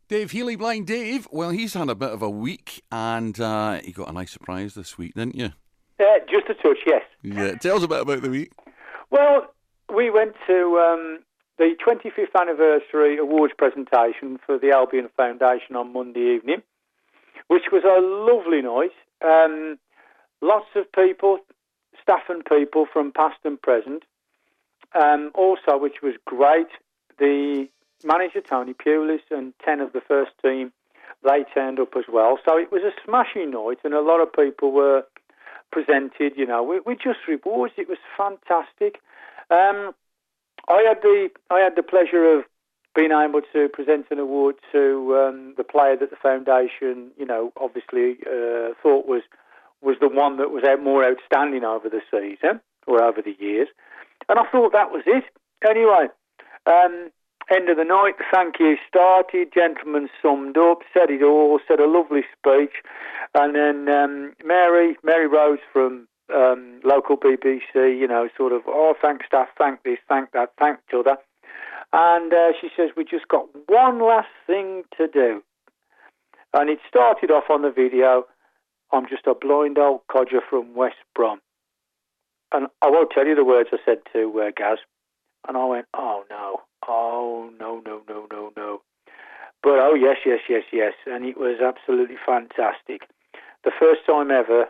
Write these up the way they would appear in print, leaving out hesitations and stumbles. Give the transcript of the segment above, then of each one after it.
Dave Healy, Blind Dave, well, he's had a bit of a week, and he got a nice surprise this week, didn't you? Just a touch, yes. Yeah, tell us a bit about the week. Well, we went to the 25th anniversary awards presentation for the Albion Foundation on Monday evening, which was a lovely night. Lots of people, staff and people from past and present. Also, which was great, the manager, Tony Pulis, and 10 of the first team, they turned up as well. So it was a smashing night, and a lot of people were presented, with just rewards. It was fantastic. I had the pleasure of being able to present an award to the player that the foundation, obviously thought was the one that was more outstanding over the season or over the years. And I thought that was it. Anyway, end of the night, the thank you started, gentlemen summed up, said it all, said a lovely speech. And then Mary Rose from local BBC, sort of, thank staff, thank this, thank that, thank the other. And she says, we just got one last thing to do. And it started off on the video, I'm just a blind old codger from West Brom. And I won't tell you the words I said to Gaz. And I went, oh, no. But, oh, yes. And it was absolutely fantastic. The first time ever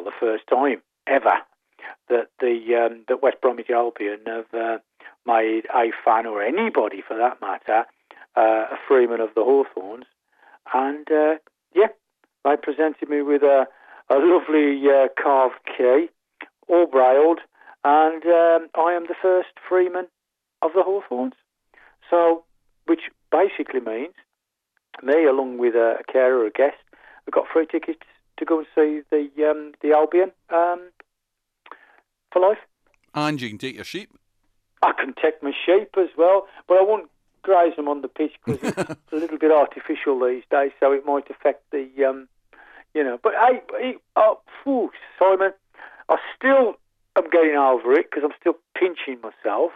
that West Bromwich Albion have made a fan, or anybody for that matter, a freeman of the Hawthorns. And, they presented me with a lovely carved key, all brailled, and I am the first freeman of the Hawthorns. So, which basically means me, along with a carer or a guest, have got free tickets to go and see the Albion for life. And you can take your sheep. I can take my sheep as well, but I won't graze them on the pitch because it's a little bit artificial these days, so it might affect the, But Simon, I still am getting over it because I'm still pinching myself.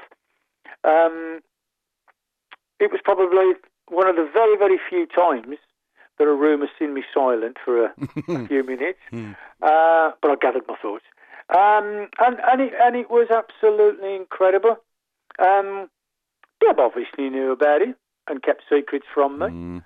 It was probably one of the very, very few times that a room has seen me silent for a few minutes, but I gathered my thoughts. And it was absolutely incredible. Deb obviously knew about it and kept secrets from me.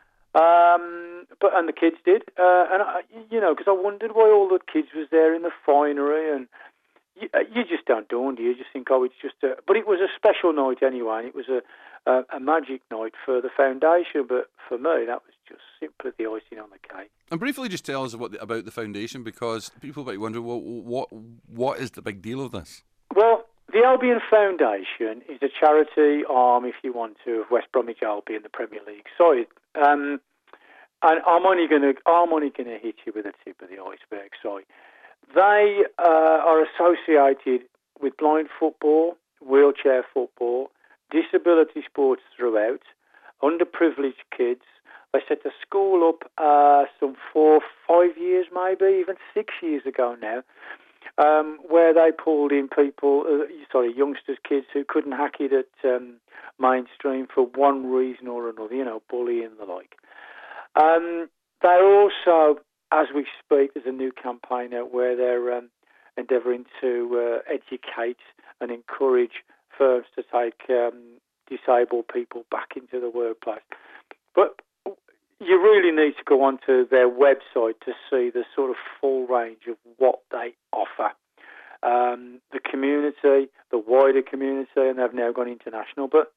And the kids did. Because I wondered why all the kids was there in the finery, and you just don't do you? You just think, it's just a... But it was a special night anyway, and it was a magic night for the foundation, but for me, that was just simply the icing on the cake. And briefly just tell us about the foundation, because people might wonder, well, what is the big deal of this? Well, the Albion Foundation is a charity arm, if you want to, of West Bromwich Albion, the Premier League side. And I'm only going to hit you with the tip of the iceberg. Sorry, they are associated with blind football, wheelchair football, disability sports throughout, underprivileged kids. They set the school up some 4 or 5 years, maybe even 6 years ago now, where they pulled in people, youngsters, kids who couldn't hack it at mainstream for one reason or another, bullying and the like. They're also, as we speak, there's a new campaign out where they're endeavouring to educate and encourage firms to take disabled people back into the workplace. But you really need to go onto their website to see the sort of full range of what they offer. The community, the wider community, and they've now gone international. But,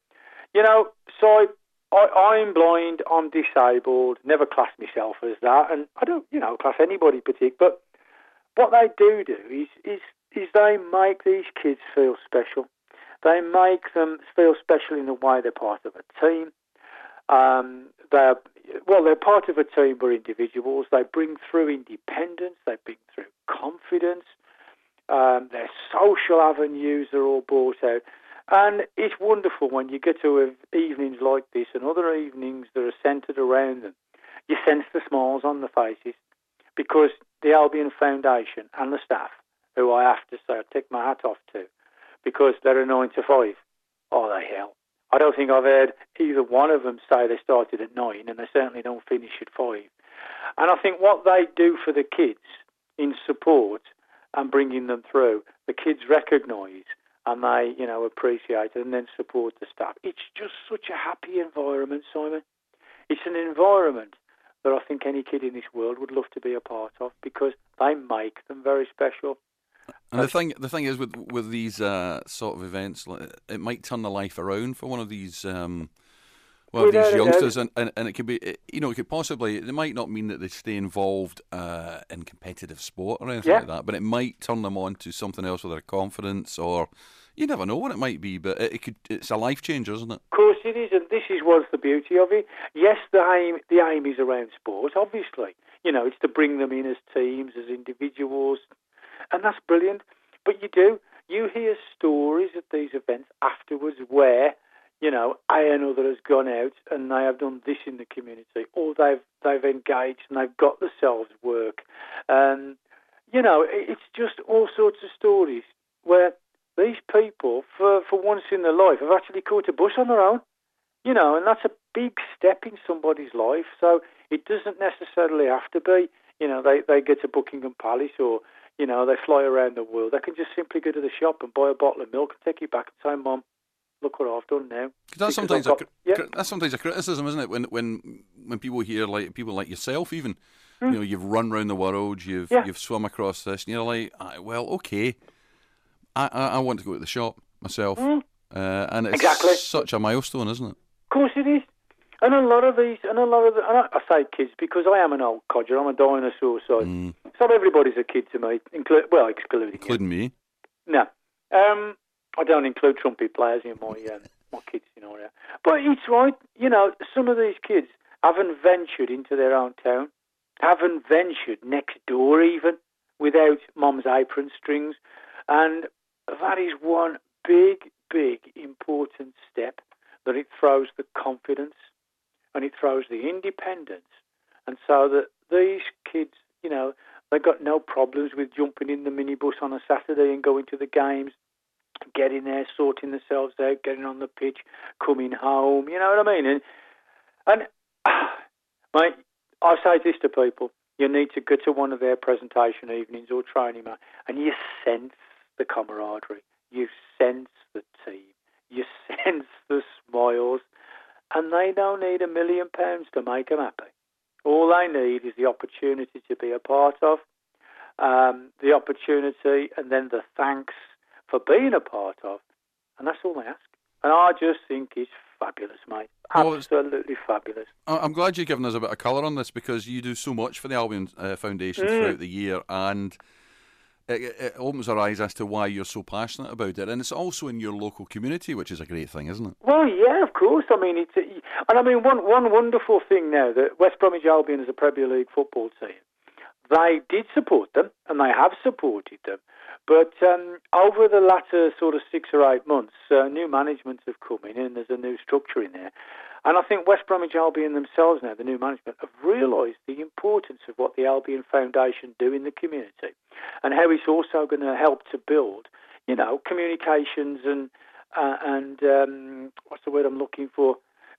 so I'm blind, I'm disabled, never classed myself as that, and I don't, class anybody particular. But what they do is they make these kids feel special. They make them feel special in the way they're part of a team. They're part of a team, but individuals. They bring through independence. They bring through confidence. Their social avenues are all brought out. And it's wonderful when you get to evenings like this and other evenings that are centred around them. You sense the smiles on the faces because the Albion Foundation and the staff, who I have to say I take my hat off to, because they're a 9 to 5. Oh, the hell. I don't think I've heard either one of them say they started at 9, and they certainly don't finish at 5. And I think what they do for the kids in support and bringing them through, the kids recognise and they, appreciate it and then support the staff. It's just such a happy environment, Simon. It's an environment that I think any kid in this world would love to be a part of because they make them very special. And the thing is with these sort of events, it might turn the life around for one of these these youngsters, and it could be, it could possibly, it might not mean that they stay involved in competitive sport or anything like that, but it might turn them on to something else with their confidence, or you never know what it might be, but it's a life changer, isn't it? Of course it is, and this is what's the beauty of it. Yes, the aim is around sport, obviously. It's to bring them in as teams, as individuals, and that's brilliant. But you hear stories at these events afterwards where, another has gone out and they have done this in the community, or they've engaged and they've got themselves work. It's just all sorts of stories where these people, for once in their life, have actually caught a bus on their own, and that's a big step in somebody's life. So it doesn't necessarily have to be, they get to Buckingham Palace or, they fly around the world. They can just simply go to the shop and buy a bottle of milk and take it back and say, Mum, look what I've done now. That's sometimes a criticism, isn't it? When people hear, like people like yourself, even you've run around the world, you've swum across this, and you're like, well, okay, I want to go to the shop myself, and it's such a milestone, isn't it? Of course it is. And a lot of I say kids because I am an old codger. I'm a dinosaur, so everybody's a kid to me, excluding me. No. I don't include trumpet players in my kids scenario. But it's right, some of these kids haven't ventured into their own town, haven't ventured next door even, without Mum's apron strings. And that is one big, big, important step, that it throws the confidence and it throws the independence. And so that these kids, they've got no problems with jumping in the minibus on a Saturday and going to the games, getting there, sorting themselves out, getting on the pitch, coming home, you know what I mean? And mate, I say this to people, you need to go to one of their presentation evenings or training, and you sense the camaraderie, you sense the team, you sense the smiles, and they don't need £1 million to make them happy. All they need is the opportunity to be a part of, the opportunity, and then the thanks for being a part of, and that's all they ask. And I just think it's fabulous, mate. Absolutely fabulous. I'm glad you've given us a bit of colour on this, because you do so much for the Albion Foundation throughout the year, and it opens our eyes as to why you're so passionate about it. And it's also in your local community, which is a great thing, isn't it? Well, yeah, of course. I mean, one wonderful thing now that West Bromwich Albion is a Premier League football team. They did support them, and they have supported them. But over the latter sort of 6 or 8 months, new management have come in, and there's a new structure in there. And I think West Bromwich Albion themselves now, the new management, have realised the importance of what the Albion Foundation do in the community, and how it's also going to help to build, communications and what's the word I'm looking for?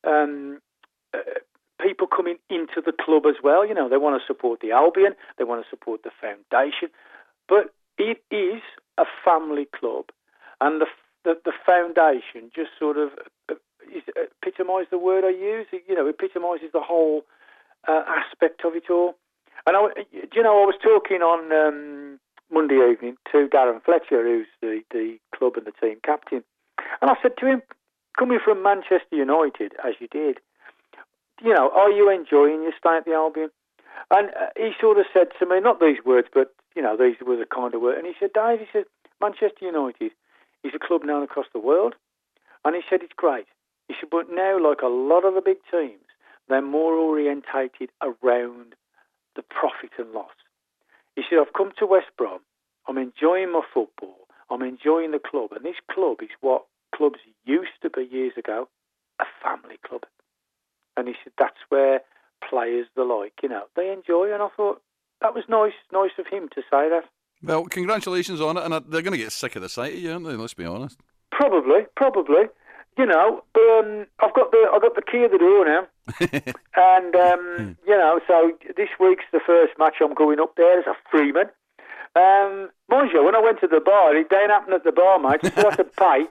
People coming into the club as well. They want to support the Albion, they want to support the foundation, but it is a family club, and the foundation just sort of epitomises the word I use. Epitomises the whole aspect of it all. And I was talking on Monday evening to Darren Fletcher, who's the club and the team captain, and I said to him, coming from Manchester United as you did, are you enjoying your stay at the Albion? And he sort of said to me, not these words, but these were the kind of words. And he said, Dave, Manchester United is a club known across the world. And he said, it's great. He said, but now, like a lot of the big teams, they're more orientated around the profit and loss. He said, I've come to West Brom. I'm enjoying my football. I'm enjoying the club. And this club is what clubs used to be years ago, a family club. And he said, that's where players the like, they enjoy. And I thought, that was nice of him to say that. Well, congratulations on it, and they're going to get sick of the sight of you, aren't they? Let's be honest. Probably. I've got the key of the door now, and so this week's the first match I'm going up there as a Freeman. Mind you, when I went to the bar, it didn't happen at the bar, mate. So I had to pay.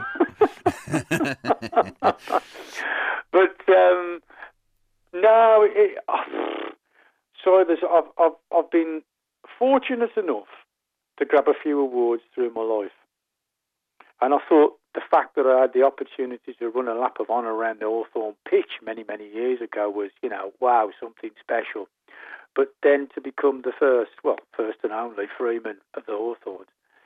But no, I've been fortunate enough to grab a few awards through my life, and I thought the fact that I had the opportunity to run a lap of honour around the Hawthorn pitch many years ago was, wow, something special. But then to become the first and only Freeman of the Hawthorns,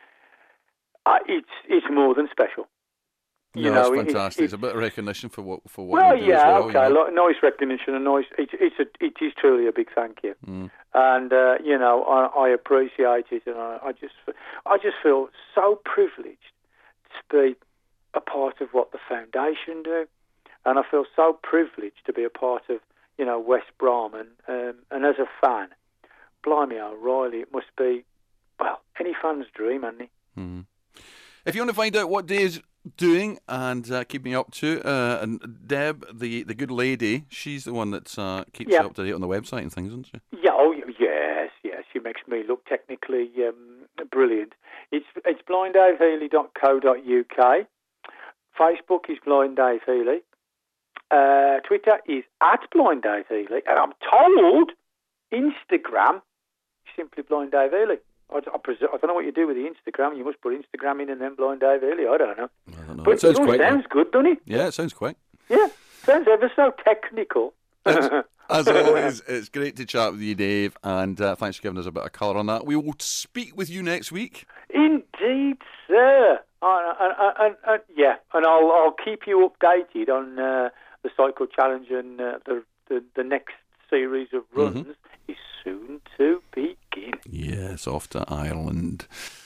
it's more than special. It's fantastic. It's a bit of recognition for what well, you do yeah, as well. Okay, nice recognition, and nice. It is truly a big thank you, and I appreciate it, and I just feel so privileged to be a part of what the foundation do, and I feel so privileged to be a part of West Brom, and as a fan, blimey O'Reilly, it must be any fan's dream, isn't it? Mm-hmm. If you want to find out what Dave's doing and keep me up to, and Deb, the good lady, she's the one that keeps you up to date on the website and things, isn't she? Yeah, yes, she makes me look technically brilliant. It's blinddavehealy.co.uk. Facebook is Blind Dave Healy. Twitter is @BlindDaveHealy, and I'm told Instagram is simply Blind Dave Healy. I don't know what you do with the Instagram. You must put Instagram in and then Blind Dave Healy. I don't know. But it sounds good, doesn't it? Yeah, it sounds quick. Yeah, sounds ever so technical. As always, it's great to chat with you, Dave, and thanks for giving us a bit of colour on that. We will speak with you next week. Indeed, sir. And I'll keep you updated on the Cycle Challenge, and the next series of runs is soon to begin. Yes, off to Ireland.